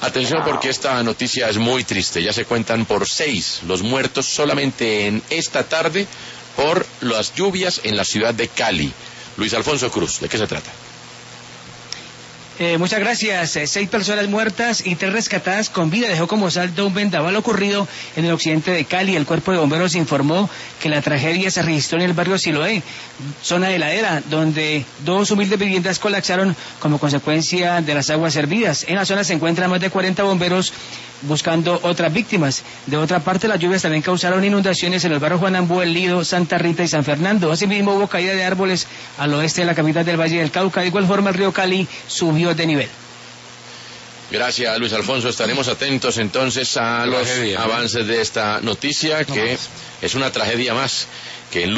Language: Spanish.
Atención porque esta noticia es muy triste. Ya se cuentan por 6 los muertos solamente en esta tarde por las lluvias en la ciudad de Cali. Luis Alfonso Cruz, ¿de qué se trata? Muchas gracias. 6 personas muertas y 3 rescatadas con vida. Dejó como saldo un vendaval ocurrido en el occidente de Cali. El cuerpo de bomberos informó que la tragedia se registró en el barrio Siloé, zona de ladera, donde 2 humildes viviendas colapsaron como consecuencia de las aguas hervidas. En la zona se encuentran más de 40 bomberos buscando otras víctimas. De otra parte, las lluvias también causaron inundaciones en el barrio Juan Ambú, El Lido, Santa Rita y San Fernando. Asimismo, hubo caída de árboles al oeste de la capital del Valle del Cauca. De igual forma, el río Cali subió de nivel. Gracias, Luis Alfonso. Estaremos atentos entonces a los avances de esta noticia, que es una tragedia más que en